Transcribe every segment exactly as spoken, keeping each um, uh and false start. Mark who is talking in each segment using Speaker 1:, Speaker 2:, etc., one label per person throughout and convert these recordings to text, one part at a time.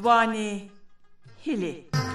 Speaker 1: ځواني هیلې.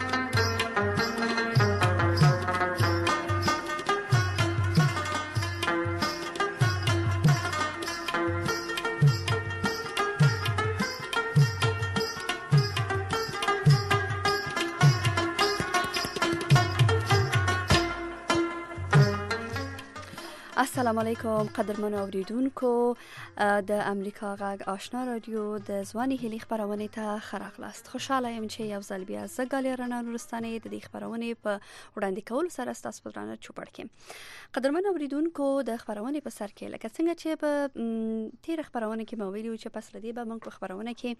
Speaker 2: السلام علیکم قدرمنو اوریدونکو د امریکا غږ آشنا رادیو د ځواني هیلې خبرونه ته ښه راغلاست. خوشاله یم چې یو ځل بیا زه ګالي رڼا نورستاني د دې خبرونه په وړاندې کولو سره ستاسو په درانه چوپړ کې. قدرمنو اوریدونکو د خبرونه په سر کې لکه څنګه چې په تیر خبرونه کې مو ویلو چې پس لدی به موږ په خبرونه کې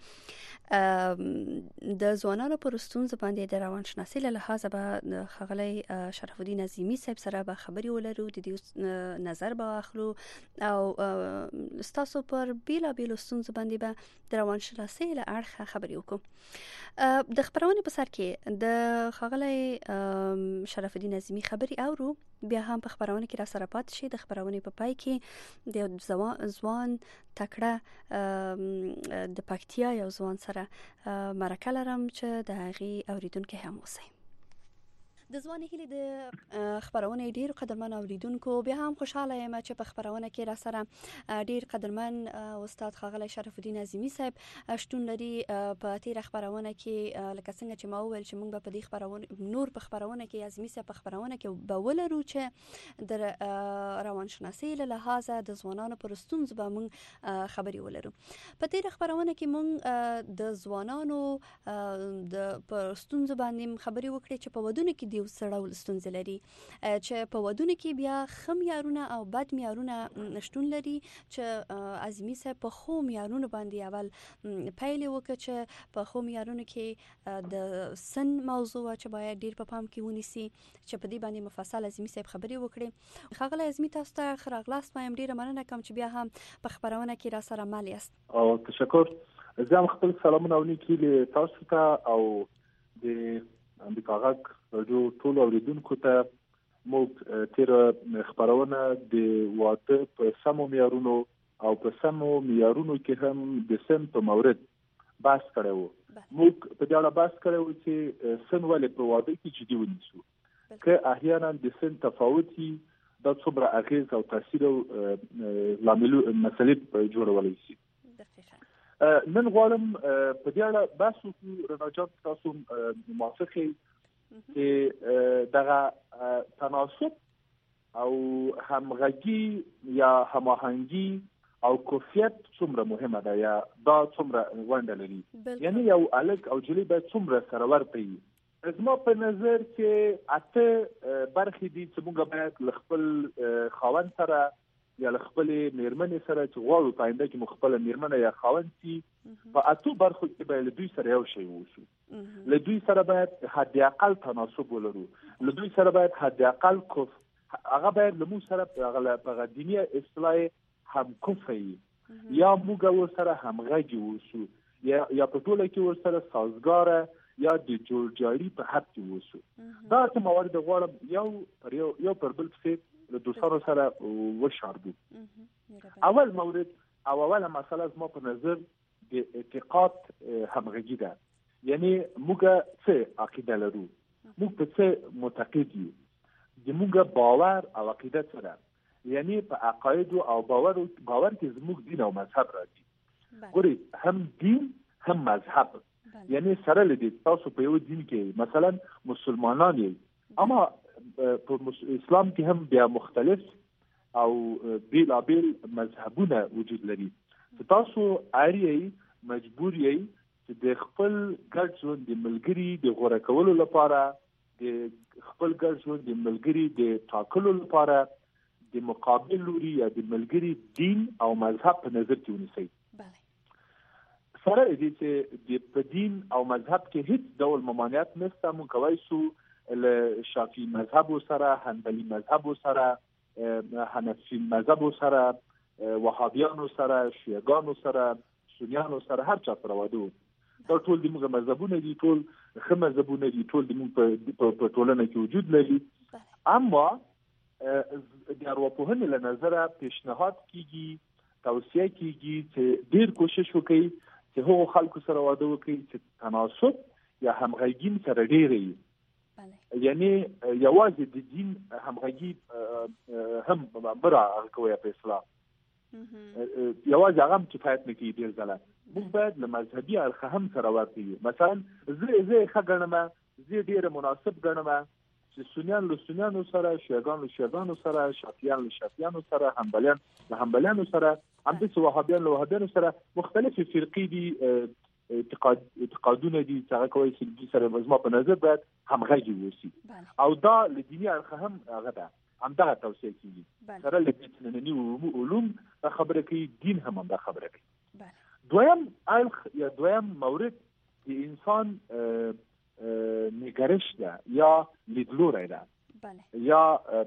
Speaker 2: د ځوانانو پر ستونزو باندې د روانشناسي له لحاظه به خغلی شرف الدین عظیمی صاحب سره به خبري ولرو، د دې نظر به اخلو او ستاسو پر بیلا بیلو ستونزو باندې به د روانشناسي له اړخه خبري وکړو. د خبرونه په سر کې د خغلی شرف الدین عظیمی خبري اورو، بیا هم په خبرونه کې را سره پات شي. د خبرونه په پای کې د ځوان تکړه د پکتیا یو ځوان سره مرکه لرم چې د هغې اوریدونکو هم اوسئ. د ځواني هیلې د خبرونه ډیر قدرمن اوریدونکو، بیا هم خوشاله یم چې په خبرونه کې را سره ډیر قدرمن استاد خغلی شرف الدین عظیمی صاحب شتون لري. په تیر خبرونه کې لکه څنګه چې ما وویل چې موږ به په دې خبرونه نور په خبرونه کې عظیمی صاحب په خبرونه کې به ولرو چې د روانشناسي له لحاظه د ځوانانو پر ستونزو به موږ خبري ولرو. په تیر خبرونه کې موږ د ځوانانو د پر ستونزو باندې خبري وکړې چې په ودونو کې یو سړول ستونزې لري، چې په ودونو کې بیا ښه معیارونه او بد معیارونه شتون لري، چې عظیمی صاحب په ښو معیارونو باندې اول پیل وکړ چې په ښو معیارونو کې د سن موضوع چې باید ډیر په پام کې ونیسي، چې په دې باندې مفصل عظیمی صاحب خبرې وکړي. ښاغلی عظیمی تاسو ته ښه راغلاست. وایم ډیره مننه کوم چې بیا هم په خبرونه کې را سره مل یاست.
Speaker 3: او تشکر. زه هم خپل سلامونه ولیکي له تاسو ته او د امریکا غږ رادیو ټول اوریدونکو ته. موږ تیر خبرونه د واده په سمو معیارونو او په سمو معیارونو کې هم د سن په مورد بحث کړی وو. موږ په دې اړه بحث کړی وو چې سن ولې په واده کې جدي ونیسو، که احیانا د سن تفاوتي دا څومره اغیز او تاثیر او لامل مسلې جوړولی شي. نن غواړم په دې اړه بحث وکړو. رڼا جان تاسو موافقه چې دغه تناسب او همغږي یا هماهنګي او کیفیت څومره مهمه ده، یا دا څومره ونډه لري، یعنی یو الګ او جلی به څومره سره ورته وي. زما په نظر چې اته برخې دي چې موږ باید له خپل خاوند سره یا له خپلې میرمنې سره چې غواړو په آینده کې مو خپله میرمنه یا خاوند سي، په اتو برخو کې باید له دوی سره یو شی وشو. له دوی سره باید حد اقل تناسب ولرو، له دوی سره باید حد اقل کف هغه باید له موږ سره په دیني اصطلاح هم کفي یا موږ ورسره همغږي وشو، یا په ټوله کې ورسره سازګاره یا د جوړجاړي په حد کې وشو. دا څه موارد غواړم یو پر یو یو پر بل څه له دوستانو سره وشاربو. اول مورد او اوله مسله زما په نظر د اعتقاد همغږي ده. یعنی موږ څه عقیده لرو، موږ په څه معتقد یو، د موږ باور او عقیده څه ده. یعنی په عقاید او باور باور کې زموږ دین او مذهب راځي. ګورئ، هم دین هم مذهب، یعنی سره لدی تاسو په یو دین کې مثلا مسلمانان یې، اما په اسلام کې هم بیا مختلف او بیلابیل مذهبونه وجود لري. تاسو اړیئ مجبور یې چې د خپل ګډ ژوند د ملګري د غوره کولو لپاره، د خپل ګډ ژوند د ملګري د ټاکلو لپاره د مقابل لوري یا د ملګري دین او مذهب په نظر کې ونیسئ. سره دې چې د په دین او مذهب کې هیڅ ډول ممانعت نشته. موږ کولی شو له شافعي مذهب سره، حنبلي مذهب سره، حنفي مذهب سره، وهابیانو سره، شیعاګانو سره، سنیانو سره، هر چا سره واده وکړو. دا ټول د موږ مذهبونه دي، ټول ښه مذهبونه دي، ټول د موږ په ټولنه کې وجود لري. اما د ارواپوهنې له نظره پیشنهاد کیږي، توصیه کیږي چې ډیر کوشش وکړي چې هغو خلکو سره واده وکړي چې تناسب یا همغږي سره ډېره وي. یعنی یوازې د دین همغږي هم برا کوي په اسلام یوازې هغه کفایت نه کوي. ډېر ځله موږ باید له مذهبي اړخه هم سره ورته یو. مثلا زه زه ښه ګڼم، زه ډېره مناسب ګڼم چې سنیان له سنیانو سره، شیعګان له شیعګانو سره، شافعیان له شافعیانو سره، حنبلیان له حنبلیانو سره، همداسې وهابیان له وهابیانو سره مختلفې فرقې دي، اعتقاد اعتقادونه دي چې هغه کوي چې د سره زما په نظر باید همغږي وشي. او دا له دیني اړخه هم هغه ده، همدغه توصیه کېږي. سره له ننني علوم دا خبره کوي، دین هم همدا خبره کوي. دویم اړخ یا دویم مورد د انسان نگرش ده یا لیدلوری ده یا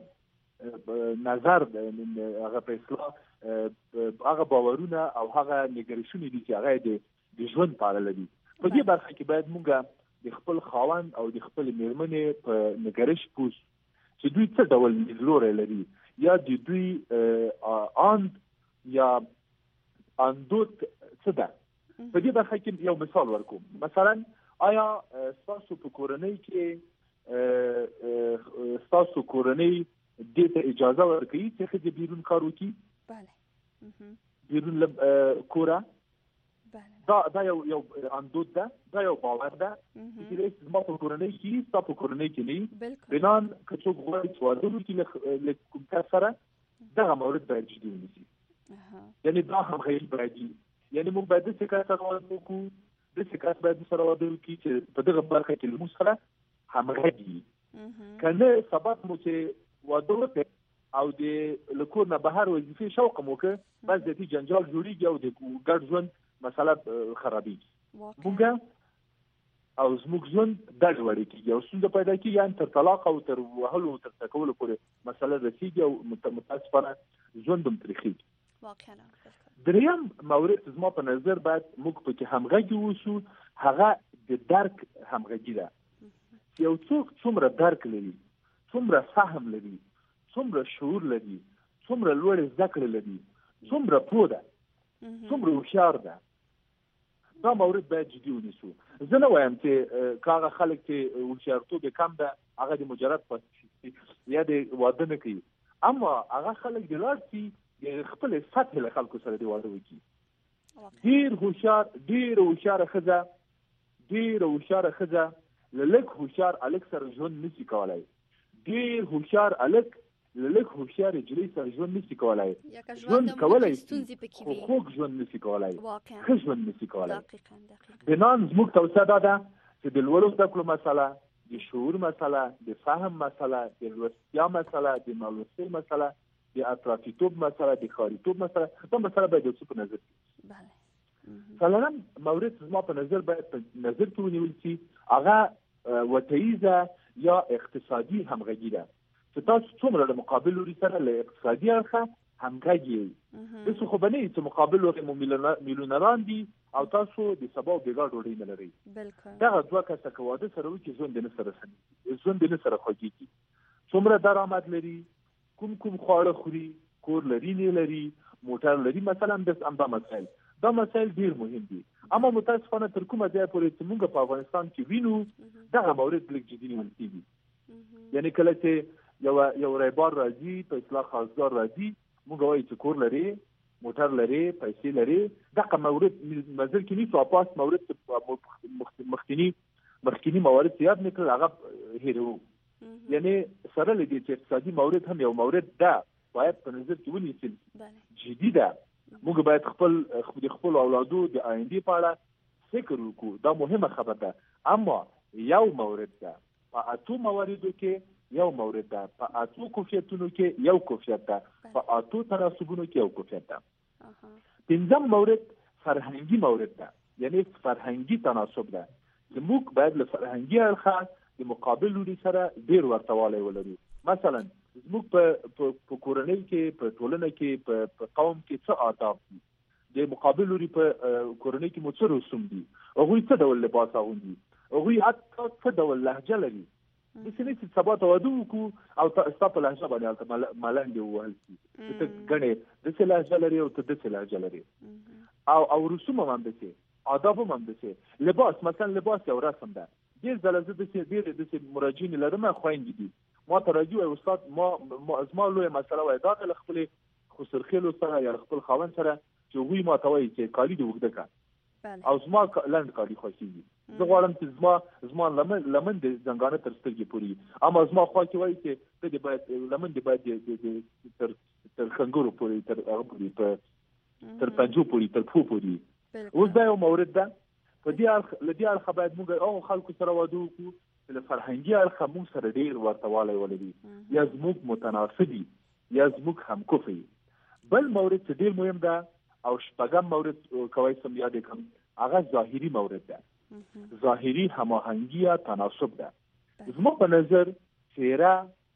Speaker 3: نظر ده. هغه په اصطلاح هغه باورونه او هغه نگرشونه دي چې هغه د د ژوند په اړه لري. په دې برخه کې باید موږ د خپل خاوند او د خپل مېرمنې په نگرش پوه شو چې دوی څه ډول لیدلوری لري، یا د دوی آند یا اندود څه ده. په دې برخه کې یو مثال ورکوم. مثلا آیا ستاسو په کورنۍ کې ستاسو کورنۍ دې ته اجازه ورکوي چې ښځې بیرون کار وکړي، بیرون له کوره؟ دا دا یو یو اندود ده، دا یو باور ده چې زما په کورنۍ کې، ستا په کورنۍ کې نه. بنان که څوک غواړي چې واده وکړي له کوم کس سره، دغه مورد باید جدي ونیسي. یعنې دا همغږي باید وي. یعنې موږ باید داسې کس سره واده وکړو، داسې کس باید سره واده وکړي چې په دغه برخه کې له موږ سره همغږي وي. که نه سبب مو چې واده وکړي او د له کور نه بهر وظیفې شوق مو وکړه، بس د دې جنجال جوړېږي او د ګډ ژوند مسله خرابېږي. موږ او زموږ ژوند ډډ وړې کېږي او ستونزه پیدا کېږي، یعنې تر طلاق او تر وهلو او تر ټکولو پورې مسله رسېږي او متاسفانه ژوند هم تریخېږي. دریم مورد زما په نظر باید موږ پکې همغږي اوسو، هغه د درک همغږي ده. یو څوک څومره درک لري، څومره فهم لري، څومره شعور لري، څومره لوړې زده کړې لري، څومره پوه ده، څومره هوښیار ده، دا مورد باید جدي ونیسو. زه نه وایم چې که هغه خلک چې هوښیارتوب یې کم ده هغه د مجرد پاتې یا د واده نه کوي، اما هغه خلک د لاړ شي د خپلې سطحې له خلکو سره د واده وکړي. ډېر هوښیار، ډېره هوښیاره ښځه ډېره هوښیاره ښځه له لږ هوښیار هلک سره ژوند نشي کولی. ډېر هوښیار هلک له لږ هوښیارې نجلۍ سره ژوند نشي کولی. ژوند کولی شي خو خوږ ژوند نشي کولی، ښه ژوند نشي کولی. بنان زموږ توصیه دا ده چې د لوړو زده کړو مسله، د شعور مسله، د فهم مسله، د لوستیا مسله، د نالوستۍ مسله، د اطرافیتوب مسله، د ښاریتوب مسله، دا مسله باید یو څه په نظر کې. څلورم مورد زما په نظر باید په نظر کې ونیول شي، هغه وطنیزه یا اقتصادي همغږي ده. چې تاسو څومره له مقابل لوري سره له اقتصادي اړخه همغږي یئ. داسې خو به نه وي چې مقابل لوري مو میلیونران دي او تاسو د سبا او بېګا ډوډۍ نه لرئ. دغه دوه کسه که واده سره وکړي ژوند یې نه سره سمېږي، ژوند یې نه سره خوږېږي. څومره درآمد لري، کوم کوم خواړه خوري، کور لري نه لري، موټر لري، مثلا همدا مسایل دا مسایل ډېر مهم دي. اما متاسفانه تر کومه ځایه پورې چې موږ په افغانستان کې وینو دغه مورد لږ جدي نیول کېږي. یعنې کله چې یو یو رایبار راځي، په اصطلاح خاصدار راځي، موږ وایو چې کور لري، موټر لري، پیسې لري، دغه مورد نظر کې نیسو. اپاس مورد مخکینی مخکینی موارد یاد نه کړل، هغه هېروو. یعنې سره له دې چې اقتصادي مورد هم یو مورد ده باید په نظر کې ونیسل، جدي ده. موږ باید خپل د خپل اولادو د آیندې په اړه فکر وکړو، دا مهمه خبره ده. اما یو مورد ده، په اتو مواردو کې یو مورد ده، په اتو کفیتونو کې یو کفیت ده، په اتو تناسبونو کې یو کفیت ده. پنځم مورد فرهنګي مورد ده، یعنی فرهنګي تناسب ده چې موږ باید له فرهنګي اړخه د مقابل لوري سره ډېر ورته والی ولرو. مثلا زموږ په کورنۍ کې، په ټولنه کې، په قوم کې څه آداب دي، د مقابل لوري په کورنۍ کې مو څه رسوم دي، هغوی څه ډول لباس اغوندي، هغوی حتی څه ډول لهجه لري. داسې نه چې سبا ته واده وکړو او ستا په لهجه باندې هلته ملنډې ووهل شي، ته ګڼې داسې لهجه لري او ته داسې لهجه لري. او او رسوم هم همداسې آداب هم همداسې لباس مثلا لباس یو رسم ده ډېر ځله زه داسې ډېرې داسې مراجعینې لرم خویندې دي ما ته راځي وایي استاد ما زما لویه مسله وایي دا له خپلې خسرخېلو سره یا خپل خاوند سره چې هغوی ما ته وایي چې کالي دې اوږده کړه او زما لنډ کالي خوښېږي زه غواړم چې زما زما لمن لمن د زنګانه تر سترګې پورې اما زما خوا کې وایي چې ته دې باید لمن دې باید تر تر خنګرو پورې تر هغه پورې په تر پنجو پورې تر پښو پورې اوس دا یو مورد ده په دې اړخ له دې اړخه باید موږ هغو خلکو سره واده وکړو چې له فرهنګي اړخه موږ سره ډېر ورته والی ولري یا زموږ متناسب یا زموږ همکفه بل مورد چې ډېر مهم ده او شپږم مورد کوی سم یاد کړم هغه ظاهري مورد ده ظاهري هماهنګي یا تناسب ده زما په نظر څېره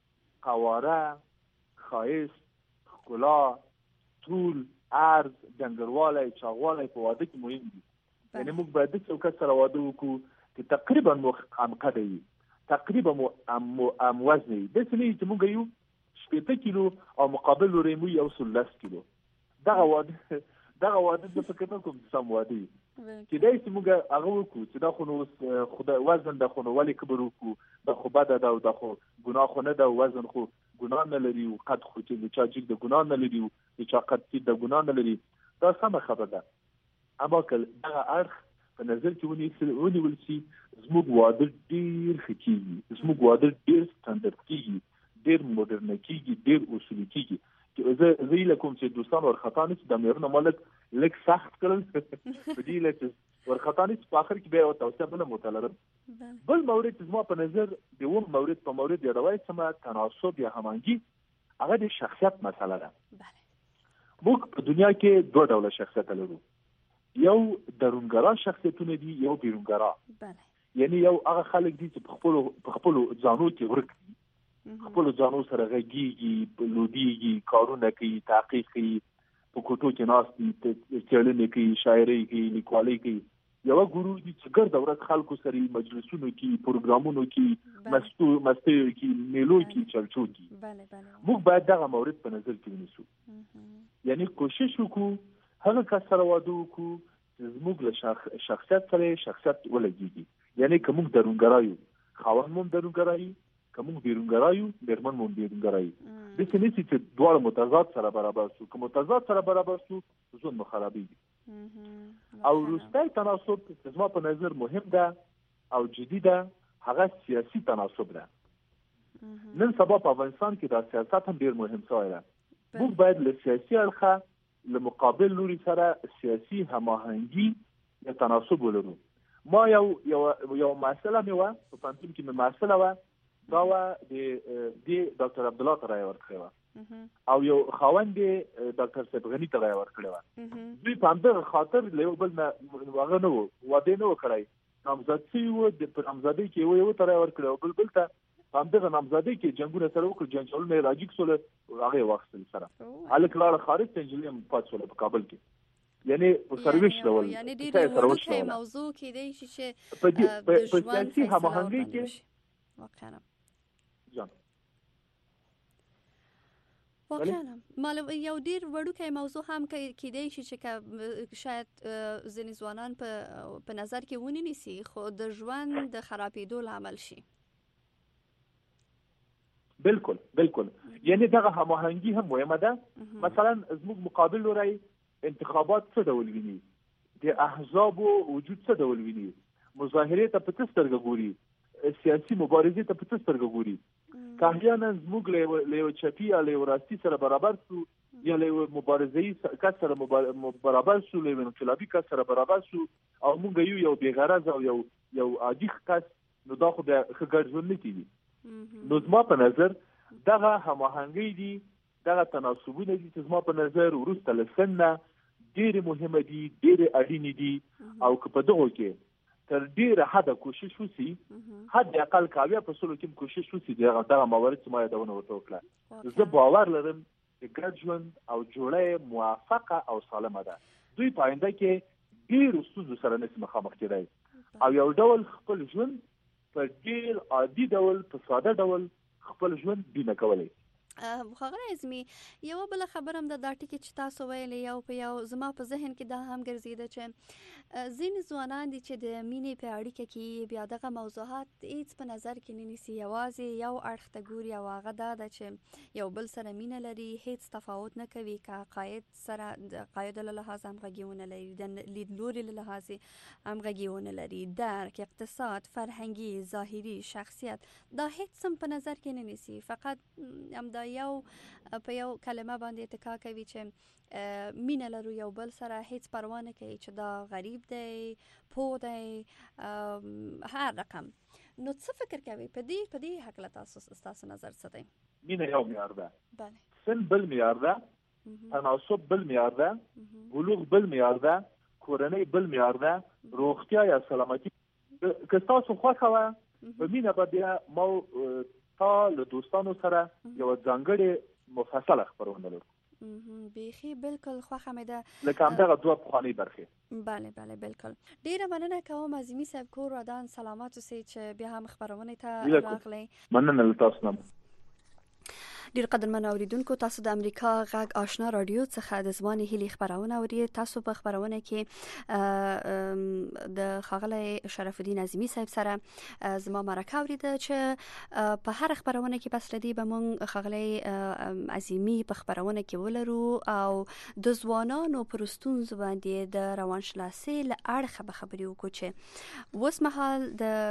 Speaker 3: قواره ښایست ښکلا طول عرض ډنګروالی چاغوالی په واده کې مهم دي یعنی موږ باید د یو کس سره واده وکړو چې تقریبا مو همقده وي تقریبا مو هموزنه وي داسې نه وي چې موږ یو شپېته کیلو او مقابل لوري مو یو سل لس کیلو دغه واده دغه واده زه فکر نه کوم چې سم واده وي کېدای شي موږ هغه وکړو چې دا خو نو اوس خدای وزن ده خو نو ولې کبر وکړو دا خو بده ده او دا خو ګناه خو نه ده وزن خو ګناه نه لري او قد خو چې د چا جګ د ګناه نه لري او د چا قد چې د ګناه نه لري دا سمه خبره ده اما که دغه اړخ په نظر کې ونیول شي زموږ واده ډېر ښه کېږي زموږ واده ډېر سټنډرډ کېږي ډېر موډرنه کېږي ډېر اصولي کېږي زه زه هیله کوم چې دوستان ورخطا نه شي دا مېرمنه ما لږ لږ سخت کړل په دې هیله چې ورخطا نه شي په آخر کې بیا یوه توصیه بله مو ته لرم بل مورد چې زما په نظر د اووم مورد په مورد یادوی سمه تناسب یا هماهنګي هغه د شخصیت مسله ده موږ په دنیا کې دوه ډوله شخصیت لرو یو درونګرا شخصیتونه دي یو بیرونګرا یعنی یو هغه خلک دي چې په خپلو په خپلو ځانو کې ورک دي خپلو ځانو سره غږیږي لودیږي کارونه کوي تحقیق کوي په کوټو کې ناست دي څېړنې کوي شاعرۍ کوي لیکوالۍ کوي یوه ګروپ دي چې ګرده ورځ خلکو سره مجلسونو کې پروګرامونو کې مستو مستیو کې میلو کې چلچو کې موږ باید دغه مورد په نظر کې ونیسو یعنی کوشش وکړو هغه کس سره واده وکړو چې زموږ له شخصیت سره شخصیت ولګېږي یعنی که موږ درونګرا یو خاوند مو هم درونګرا یو که موږ بیرونګرا یو مېرمن مو هم بیرونګرا یو داسې نه شي چې دواړه متضاد سره برابر شو که متضاد سره برابر شو ژوند مو خرابېږي او وروستی تناسب چې زما په نظر مهم ده او جدي ده هغه سیاسي تناسب ده نن سبا په افغانستان کې دا سیاست هم ډېر مهم شوی ده موږ باید له سیاسي اړخه له مقابل لوري سره سیاسي هماهنګي یا تناسب ولرو ما یو یو یو مسله مې وه په پوهنتون کې مې مسله وه دا وه د دې ډاکټر عبدالله ته رایه ورکړې وه او یو خاوند یې ډاکټر صاحب غني ته رایه ورکړې وه دوی په همدغه خاطر له یو بل نه هغه نه و واده نه و کړی نامزد شوي وو په نامزدۍ کې یو یو ته رایه ورکړې او بل بل ته په همدغه نامزدۍ کې جنګونه سره وکړو جنجالونه یې راجګ شول هغه یې واخیستل سره هلک لاړه خارج ته نجلۍ هم پاتې شوله په کابل کې یعنی په سروش ډول
Speaker 2: یعنی ډېرې وړوکی موضوع کېدی شي چې
Speaker 3: په سیاسي هماهنګۍ کې
Speaker 2: واقعا
Speaker 3: جان
Speaker 2: واقعا معلوم یو ډیر وړوکی موضوع هم کېدای شي چې شاید ځینې ځوانان په نظر کې ونی نیسي خو د ژوند د خرابېدو لامل شي
Speaker 3: بالکل بالکل یعنی دغه هماهنګي هم مهمه ده مثلا زموږ مقابل لوري انتخابات څه ډول ویني د احزابو وجود څه ډول ویني مظاهرې ته په څه سترګه ګوري سیاسي مبارزې ته په څه سترګه ګوري که احیانا زموږ له یو چپي یا له یو راستي سره برابر شو یا له یو مبارزه‌ایي کس سره برابر شو له یو انقلابي کس سره برابر شو او موږ یو یو بېغرض او یو یو عادي کس نو دا خو بیا ښه ګډ ژوند نه کېږي نو زما په نظر دغه هماهنګۍ دي دغه تناسبونه دي چې زما په نظر وروسته له سن نه ډېرې مهمه دي ډېرې اړینې دي او که په دغو کې تر ډېره حده کوشش وسي حد اقل که اویا په سلو کې هم کوشش وسي دغه موارد چې ما یادونه ورته وکړه زه باور لرم چې ګډ ژوند او جوړه موفقه او سالمه ده دوی په آینده کې ډېرو ستونزو سره نشي مخامخ کېدی او یو ډول خپل ژوند په ډېر عادي ډول په ساده ډول خپل ژوند بینه کولی
Speaker 2: خبره ازمي یو بل خبرم د دا ټکی چې تاسو ویلې یو په یو زما په ذهن کې دا هم ګرځیده چې ځینې ځوانان دي چې د مینې په اړیکه کې بیا دغه موضوعات هیڅ په نظر کې نه نیسي، یوازې یو اړخ ته ګوري او هغه دا ده چې یو بل سره مینه لري، هیڅ تفاوت نه کوي که عقاید سره د عقایدو له لحاظه همغږي ونه لري، د لیدلوري له لحاظه همغږي ونه لري، درک، اقتصاد، فرهنګي، ظاهري، شخصیت، دا هیڅ هم په نظر کې نه نیسي، فقط همدا یو په یو کلمه باندې اتکا کوي چې مینه لرو یو بل سره، هیڅ پروا نه کوي چې دا غریب دی، پوه دی، هر رقم. نو څه فکر کوي په دې په دې حق له تاسو تاسو نظر څه دی؟
Speaker 3: مینه یو معیار ده،
Speaker 2: بله،
Speaker 3: سن بل معیار ده، تناسب بل معیار ده، بلوغ بل معیار ده، کورنۍ بل معیار ده، روغتیا یا سلامتی. که تاسو خوښه وه په مینه به بیا ما تا له دوستانو سره یو ځانګړې مفصله خبرونه لرو.
Speaker 2: بیخي بالکل خوښه مې ده
Speaker 3: لکه همدغه دوه پخوانۍ برخې.
Speaker 2: بله بله بالکل. ډیره مننه کوم عظیمي صاحب، کور ودان سلامات اوسئ چې بیا هم خبرونې ته راغلی.
Speaker 3: مننه له تاسو نه.
Speaker 2: ډیر قدرمن اوریدونکو، تاسو د امریکا غږ آشنا رادیو څخه د ځواني هیلي خبرونه اورئ. تاسو په خبرونه کې د ښاغلی شرف الدین عظیمي صاحب سره زما مرکه اوریده چې په هر خبرونه کې بس لدی به مونږ ښاغلی عظیمي په خبرونه کې ولرو او د ځوانانو پر ستونزو باندې د روانشناسۍ له اړخه به خبرې وکړو چې اوس مهال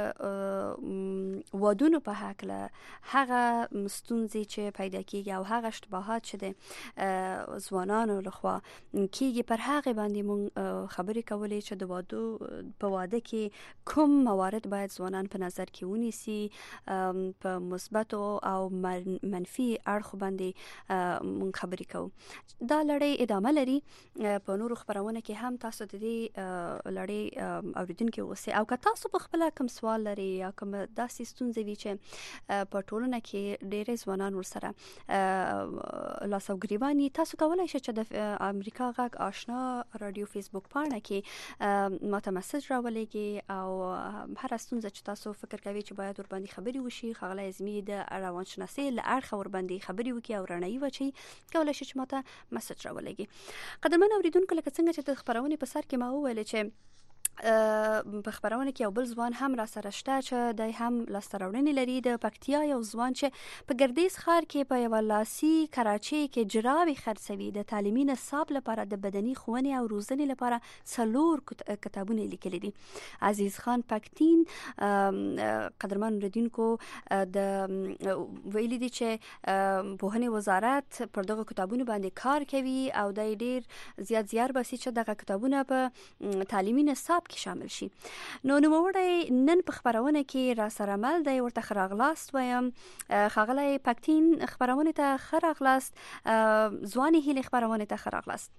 Speaker 2: د وادونو په هکله هغه ستونزې چې پیدا کیږي او هغه اشتباهات چې د ځوانانو لخوا کیږي پر هغه باندې مونږ خبرې کولې چې د واده په واده کې کوم موارد باید ځوانان په نظر کې ونیسي، په مثبت او منفي اړخ باندې مونږ خبرې کوو. دا لړۍ ادامه لري، په نورو خبرونه کې هم تاسو د دې لړۍ اوریدونکي اوسئ او که تاسو په خپل کوم سوال لري یا کوم داسې ستونزې وي چې په ټولنه کې ډېر ځوانان ورسره لاس او ګریوان، تاسو کولای شئ چې د امریکا غږ آشنا رادیو فیسبوک پاڼه کې ماته مسج راولېږئ او هر ستونزه چې تاسو فکر کوئ چې باید ور باندې خبرې وشي، ښاغلی عظیمي د روانشناسۍ له اړخه ور باندې خبرې وکړي او رڼایي واچوي، کولای شئ چې ماته مسج راولېږئ. قدرمن اوریدونکو، لکه څنګه چې د خبرونې په سر کې ما وویل چې په خبرونه کې یو بل ځوان هم را سره شته چې د هم لاسته راوړنې لري. د پکتیا یو ځوان چې په ګردیز ښار کې په یوه لاسي کراچۍ کې جراوې خرڅوي، د تعلیمي نصاب لپاره د بدني ښوونې او روزنې لپاره څلور کتابونه لیکلي دي. عزیز خان پکتین قدرمن اوریدونکو د ویلي دي چې پوهنې وزارت پر دغه کتابونو باندې کار کوي او د ډیر زیات زیار باسي چې دغه کتابونه په تعلیمي نصاب کې شامل شي. نو نوموړی نن په خبرونه کې را سره مل دی، ورته ښه راغلاست وایم. ښاغلی پکتین خبرونه ته ښه راغلاست، ځواني هیلې خبرونه ته ښه راغلاست.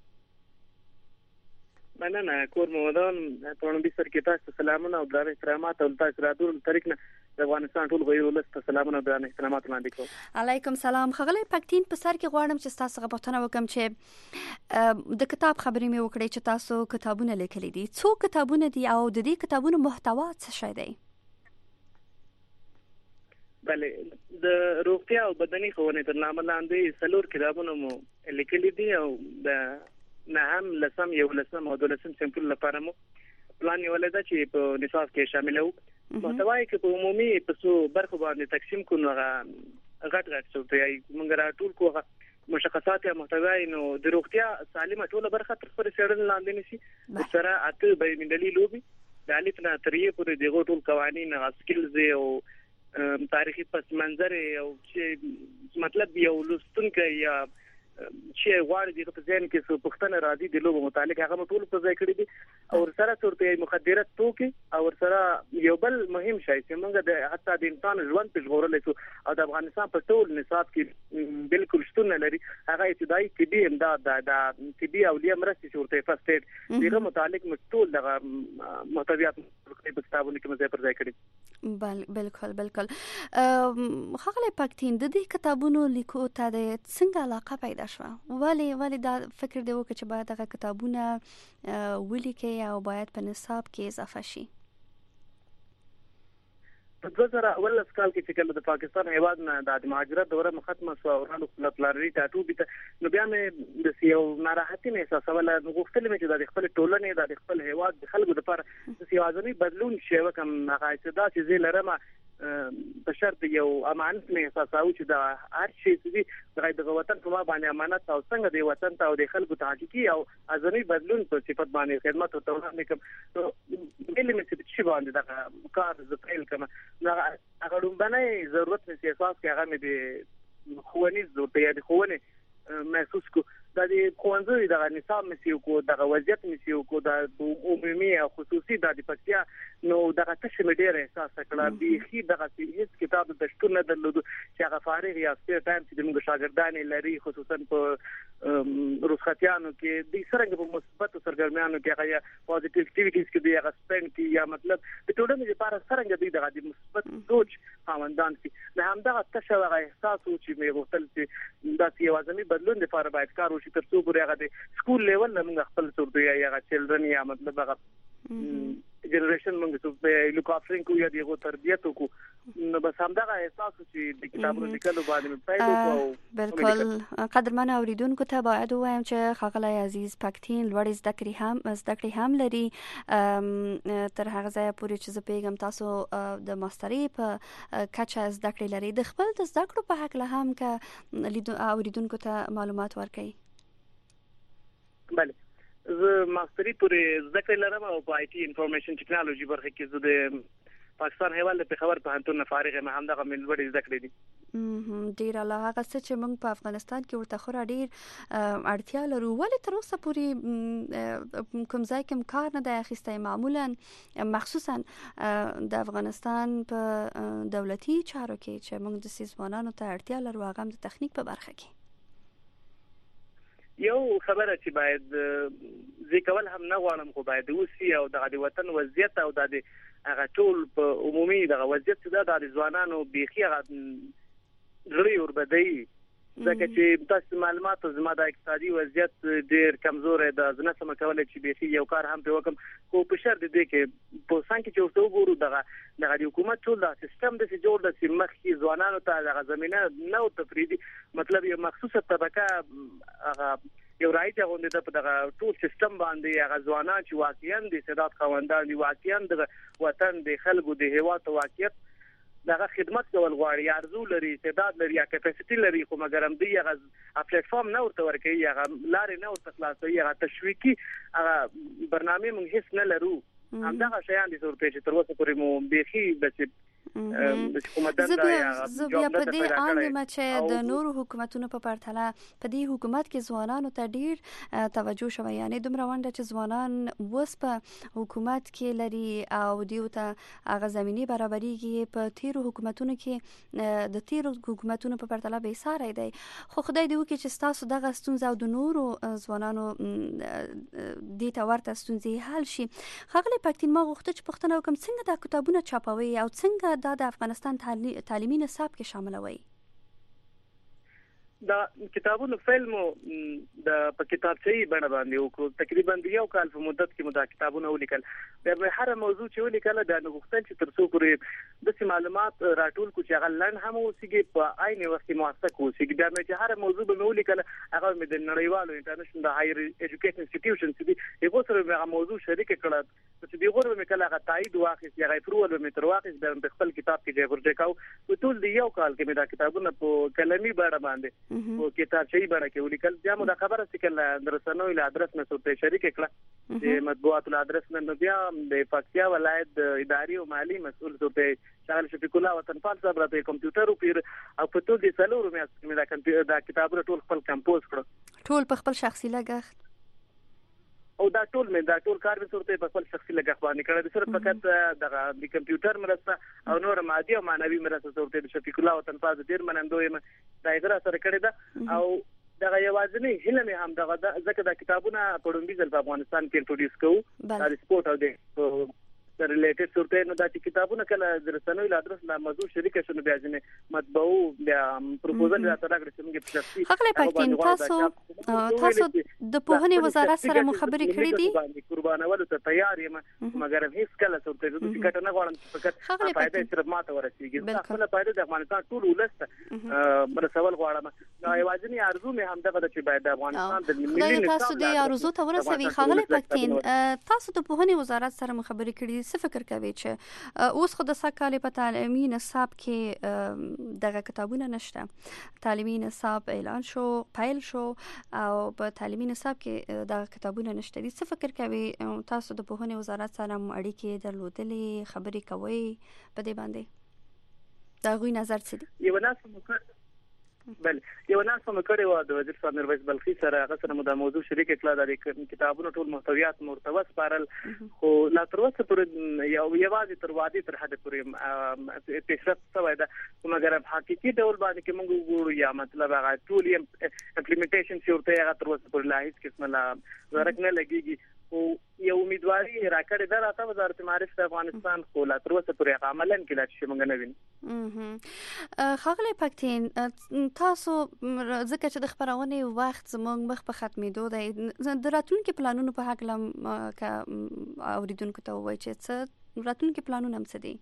Speaker 4: مننه کور مو ودان، په نوم سر کې تاسو سلامونه او درنه احترامات او تاسو راتلو طریق نه د افغانستان ټول غوړي ولست سلامونه او درنه احترامات وړاندې کوم.
Speaker 2: علیکم سلام. ښاغلی پکتین په سر کې غواړم چې تاسو غوښتنه وکم چې د کتاب خبرې مې وکړې چې تاسو کتابونه لیکلي دي. څو کتابونه دي او د دې کتابونو محتوا څه شی دی؟
Speaker 4: بله، د روغتیا او بدني ښوونې تر نامه لاندې څلور کتابونه مو لیکلي دي او د نهم لسم یو لسم او دولسم صنفونو لپاره مو پلان نیولې ده چې په نصاب کې شامل وو. محتوا یې په عمومي په څو برخو باندې تقسیم کړو، هغه غټ غټ څه دی موږ راټول کوو مشخصات یا محتوا. نو د روغتیا سالمه ټوله برخه تر خپل څېړنې لاندې نشي، سره اته بینالمللي لوبي د الف نه تر یې پورې دغه ټول قوانین او سکلز او تاریخي پس منظر او چې مطلب یو لستونکو یا چې غواړي د په ځین کې څه پښتنه راځي د لوبو متعلق هغه ټول په ځای کړی دي او سره صورتي مخدرات توکي او سره یو بل مهم شی چې موږ د حتی د انسان ژوند په ژغورل شو او د افغانستان په ټول نصاب کې بالکل شتون لري هغه ابتدایي طبي امداد د طبي اولیه مرستې شورته فاست ایډ دغه متعلق مټول دغه محتویات په کتابونو کې مزه پر ځای کړی.
Speaker 2: بل بالکل بالکل. ښاغلی پکتین د دې کتابونو لیکو ته د څنګه علاقه پیدا شوه؟ ولی ولی دا فکر دی وکړه چې باید دغه کتابونه ولیکي او باید په نصاب کې اضافه شي؟
Speaker 4: په دوه زره اوولس کال کې چې کله د پاکستان هیواد نه د مهاجرت دوره ختمه شوه او رانو پلاري ټاټو بیت نو بیا مې د یو ناراحتي نه احساسول غوښتل مې چې د خپل ټولنې د خپل هیواد د خلکو لپاره د سیاسي بدلون شی وکم هغه استعداد چې زه لرم په شرط یو امانت مې احساساو چې د هر شي چې د وطن په ما باندې امانت او څنګه د وطن ته او د خلکو ته حقيقي او ازمي بدلون په صفت باندې خدمت او توانه کوم نو ملي مې چې باندې دا کار ز پیل کوم نو هغه باندې ضرورت مې احساس کې هغه مې د خواني ضرورت یا د خوانه محسوس کو د خوانځي د نظام مسیو کو د وضعیت مسیو کو د عمومي او خصوصي د پکتیا نو دغه تشه مې ډېر احساس کړه بيخي دغه هیڅ کتاب د شتون نه درلود چې هغه فارغ یا سپیر ټایم چې موږ شاګردان لري خصوصا په روسختيانو کې د سرنګ په مثبت سرګرمیانو کې هغه پوزټیو اکټیویټیز کې دی هغه سپند کې یا مطلب د ټولنې لپاره سرنګ دی دغه مثبت سوچ خاوندان کې نه همدغه تشه هغه احساس و چې مې غوښتل چې د سیاسي بدلون لپاره باید کار وشي تر څو پورې هغه د سکول لیول موږ خپل صورت یا هغه چلډرن یا مطلب هغه جنریشن موږ څه لوک افرین کو یا دیغه تربیت کو نو بس همدغه احساس چې د کتابونو لیکلو باندې پیدا کوو
Speaker 2: بالکل قدرمن اوریدونکو ته باید وایم چې خغلی عزیز پکتین لوړ زده کړې هم زده کړې هم لري تر هغه ځای پورې چې زه پیغام تاسو د ماستری په کچه زده کړې لري د خپل د زده کړو په حق له هم ک اوریدونکو ته معلومات ورکړئ.
Speaker 4: بله زه ماستری پورې زده کړې لرم او په آی ټي انفارمیشن ټیکنالوژي برخه کې زه د پاکستان هیواد په خبر په هنتون فارغ مې هم دغه من وړي زده کړې دي.
Speaker 2: ډیر الله هغه څه چې موږ په افغانستان کې ورته خورا ډیر اړتیا لرو ولې تر اوسه پورې کوم ځای کې کار نه دی اخیستی معمولا مخصوصا د افغانستان په دولتي چارو کې چې موږ د ځوانانو ته اړتیا لرو هغه د تخنیک په برخه کې
Speaker 4: یو خبره چې باید ذکرول هم نه غواړم خو باید وسی او د وطن وضعیت او د هغه ټول په عمومي د وضعیت د ځوانانو بيخي هغه غړي وربدي ځکه چې تاسو معلومات زما د اقتصادي وضعیت ډېر کمزور دی د نسم کولای چې بيخي یو کار هم په وکم خو په شرط دی کې په څنګه چې اوسو ګورو دغه د حکومت ټول د سیستم د جوړ د مخکې ځوانانو ته د زمينه نو تفریدي مطلب یو مخصوصه طبقه هغه یو راځي غونډه په دغه ټول سیستم باندې هغه ځوانان چې واقعیا د استعداد خوندان دي واقعیا د وطن د خلکو د هیواد واقعیت دغه خدمت کول غواړي ارزو لري استعداد لري یا کیپاسټي لري خو مګر هم دی هغه پلیټ فارم نه ورته ورکوي هغه لارې نه ورته خلاصوي هغه تشویقي هغه برنامه موږ هیڅ نه لرو همدغه شیان دي صورت چې تر اوسه پورې مو بيخي د
Speaker 2: زه بیا په دې اړه چې د نورو حکومتونو په پرتله په دې حکومت کې ځوانانو ته ډیر توجه شوی یعنی دومره ونده چې ځوانان وس په حکومت کې لري او دیو ته هغه زمینی برابرېږي په تیرو حکومتونو کې د تیرو حکومتونو په پرتله به ساره دی خو خدای دې وکړي چې تاسو دغه ستونزه او د نورو ځوانانو دې ته ورته ستونزې حل شي. خغلی پکتین ما غوښتل چې پښتنه وکم څنګه دا کتابونه چاپوي او څنګه دا د افغانستان تعلیمي نصاب کې شاملوي
Speaker 4: دا کتابونو فلمو د په کتابچې باندې باندې وکړو تقریبا یو کال په مدت کې مو دا کتابونه ولیکل په هر موضوع چې ولیکل دا نو غوښتل چې تر څو پورې د معلومات راټول کو چې هغه لن هم اوسېږي په عین وخت کې موثق اوسېږي دا چې هر موضوع به ولیکل هغه مې د نړیوالو انټرنیشنل هایر ایجوکیشن انسټیټیوشن چې یو سره هغه موضوع شریک کړل چې دیغور مې کله هغه تایید واخیست یا اپروول مې تر واخیست د خپل کتاب کې ځای ورځکاو په ټول دی یو کال کې مې دا کتابونه په کلمي باندې باندې او کتابچې باندې کې ولیکل بیا مو دا خبره چې کله درسنوي له ادرس نه سره شریک کړه چې مطبوعات له ادرس نه بیا د پکتیا ولایت اداري او مالی مسؤل ته شغل شفیق الله وطنپال صاحب راته کمپیوټر او پیر او په ټول دي سلور مې دا کمپیوټر دا کتابونه ټول خپل کمپوز کړ
Speaker 2: ټول په خپل شخصي لګښت
Speaker 4: او دا ټول مې دا ټول کار به صورت په خپل شخصي لګښت باندې کړی د صرف فقط دغه د کمپیوټر مرسته او نور مادي او معنوي مرسته صورت د شفیق الله وطنپال ډیر منندوی م دا غره سره کړی دا او دغه یوازنی هله مې هم دغه ځکه د کتابونه په ډونډي ځل په افغانستان کې پروډوس کوو د سپورت او د ریلیټډ صورت نو دا چې کتابونه کله د رسنوي لادرس لا موضوع شریک شونه بیا ځنه مطبوع بیا پروپوزل راته راغلی چې موږ په شخصي
Speaker 2: خپل پکتین تاسو تاسو د پوهنې وزارت سره مخابري کړې دي
Speaker 4: قربانولو ته تیار یم مګر هیڅ کله صورت د ټیکټ نه غواړم چې فقط فائدہ صرف ماته ورسیږي خپل فائدہ د افغانستان ټول ولسته مرسول غواړم نو یوازینی ارزو مې همدغه د چې باید د افغانستان د ملي
Speaker 2: تاسو د ارزو ته ورسوي خپل پکتین تاسو د پوهنې وزارت سره مخابري کړې څه فکر کوي چې اوس خو د سکهاله په تعلیمي نصاب کې دغه کتابونه نشته تعلیمي نصاب اعلان شو پیل شو او په تعلیمي نصاب کې دغه کتابونه نشته دي څه فکر کوي تاسو د پوهنې وزارت سره اړیکې درلودلې خبرې کوي په دې باندې دا غوي نظر څه دی
Speaker 4: یو ناس مو بل یو ناس مو کړی و د وزیر صاحب میرویس بلخي سره هغه سره مو د موضوع شریک کړل د کتابونو ټول محتویات مرتبه سپارل خو لا تر اوسه پر یو یوازې تر وادي تر حد پورې پیشرفت شوی ده مګر په حقيقي ډول باندې کې موږ ګورو یا مطلب هغه ټول امپلیمنټیشن چې ورته هغه تر اوسه پر لا هیڅ قسمه لا ورک نه لګيږي او یو امیدواري راکړې ده راته وزارت معارف د افغانستان خو لا تر اوسه پورې عملاً کې لا چې موږ نه وینو
Speaker 2: خغلی پکتین تاسو ځکه چې د خبرونه وخت زموږ مخ په ختمېدو دی د راتلونکو پلانونو په حق لم کا اوریدونکو ته وایي چې څه راتلونکو پلانونه هم څه دي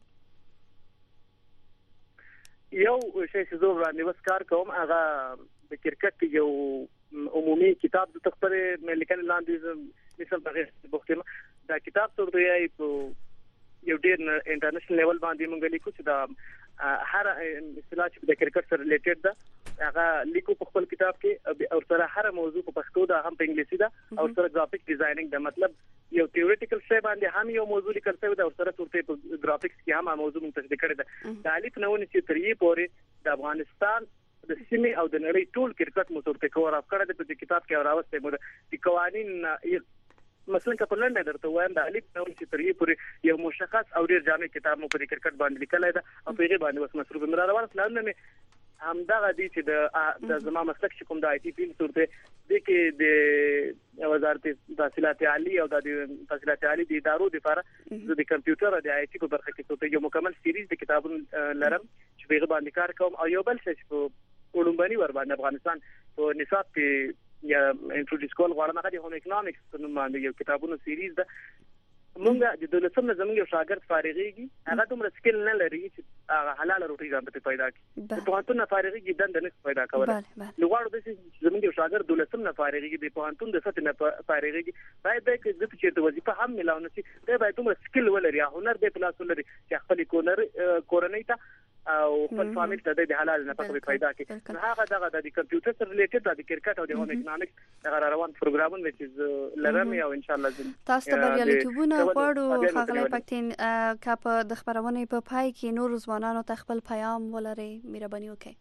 Speaker 4: یو شی چې زه وړاندې وسکار کوم هغه د کرکټ یو عمومي کتاب د تخبره مې لیکل لاندې مثال بغیر بوختم دا کتاب تر دې په یو ډیر انټرنیشنل لیول باندې مونږ لیکو چې دا هر اصطلاح چې د کرکټ سره ریلیټډ ده هغه لیکو په خپل کتاب کې او سره هر موضوع په پښتو ده هم په انګلیسي ده او سره گرافیک ډیزاینینګ ده مطلب یو تیوریټیکل شی باندې هم یو موضوع لیکل شوی ده او سره صورتې په گرافیکس کې هم موضوع مونږ تشریح کړی ده د الف نوونه چې تر یې پورې د افغانستان د سیمې او د نړۍ ټول کرکټ مو ترته کور اف کړی د کتاب کې راوسته مو د قوانین مثلا کله لنډه درته وایم د الف نو چې تر یې پورې یو مشخص او ډیر جامع کتاب مو په کرکټ باندې لیکلای دا او په غیبه باندې وس مصروف مر روان پلان مې هم دا غدي چې د د زما مسلک کوم د آی ټي فیلډ صورت د کې د وزارت تحصیلات عالی او د تحصیلات عالی د ادارو لپاره د کمپیوټر او د آی ټي په برخه کې صورت یو مکمل سیریز د کتابونو لرم چې په غیبه باندې کار کوم او یو بل څه چې اولمبني ور باندې افغانستان په نصاب کې یا انټروډیوس کول غواړم هغه د هوم اکونومکس په نوم باندې یو کتابونو سیریز ده مونږ د دولسم نه زموږ یو شاګرد فارغيږي هغه دومره سکل نه لري چې هغه حلال روټي ځان ته پیدا کړي په هغه نه فارغيږي دند نه پیدا کوله نو غواړو د زموږ یو شاګرد دولسم نه فارغيږي د پوهنتون د سطح نه فارغيږي باید د عزت چیرته وظیفه هم ملاونه شي دا باید دومره سکل ولري هنر د پلاس ولري چې خپل کورنر کورنۍ ته او خپل فامیل ته د حلال نه پخې پیدا کړي هغه دغه د کمپیوټر سره ریلیټډ د کرکټ او د هوم اکونومکس هغه روان پروګرامونه چې لرم او ان شاء الله
Speaker 2: تاسو ته بریالیتوبونه غواړو خغلی پکتین کاپ د خبرونه په پای کې نور ځوانانو ته خپل پیغام ولري مهرباني وکړئ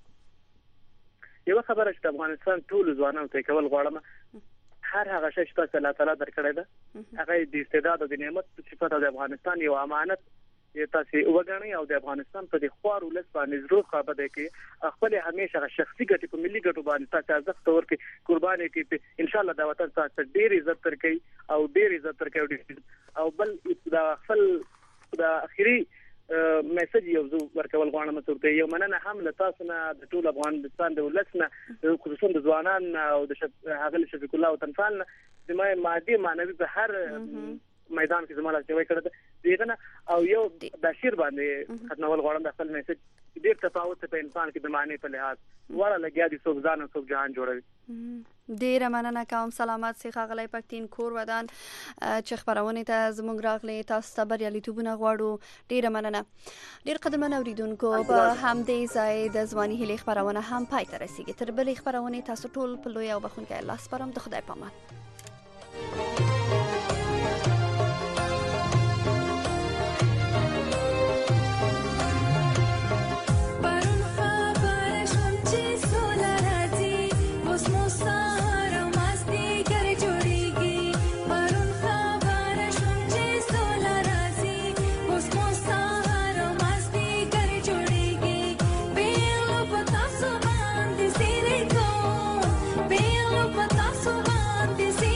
Speaker 4: یو خبره چې افغانستان ټول ځوانانو ته کول غواړم هر هغه شی چې الله تعالی درکړی ده هغه د استعداد او د نعمت صفات د افغانستان یو امانت تاسو وګڼئ او د افغانستان په د خوار ولس باندې ضرور خبره کوي خپل همیشه شخصي ګټې په ملي ګټو باندې تاسو ارزښت ورکړئ قرباني کوي ان شاء الله دا وطن تاسو ډیر عزت ورکړي او ډیر عزت ورکړي او بل دا خپل دا اخیری میسج یو ورکول غواړم چې یو مننه هم له تاسو نه د ټول افغانستان د ولس نه خصوصا د ځوانان او د هغه شفیق الله وطنفال د مادي معنوي په هر میدان کې زموږ لاسته وکړه دیغه او یو د شیر باندې ختمول غواړم د خپل میسج ډیر تفاوت په انسان کې د معنی په لحاظ وره لګیا دي څوک ځان او څوک جهان جوړوي
Speaker 2: ډیر مننه کوم سلامات سي خغلی پکتین کور ودان چې خبرونه ته زموږ راغلي تاسو ته بریالیتوبونه غواړو ډیر مننه ډیر قدمن اوریدونکو په همدې ځای د ځواني هلي خبرونه هم پای ته رسیدي تر بلې خبرونه تاسو ټول په لوی او بخونکي الله سپارم د خدای پامان
Speaker 5: This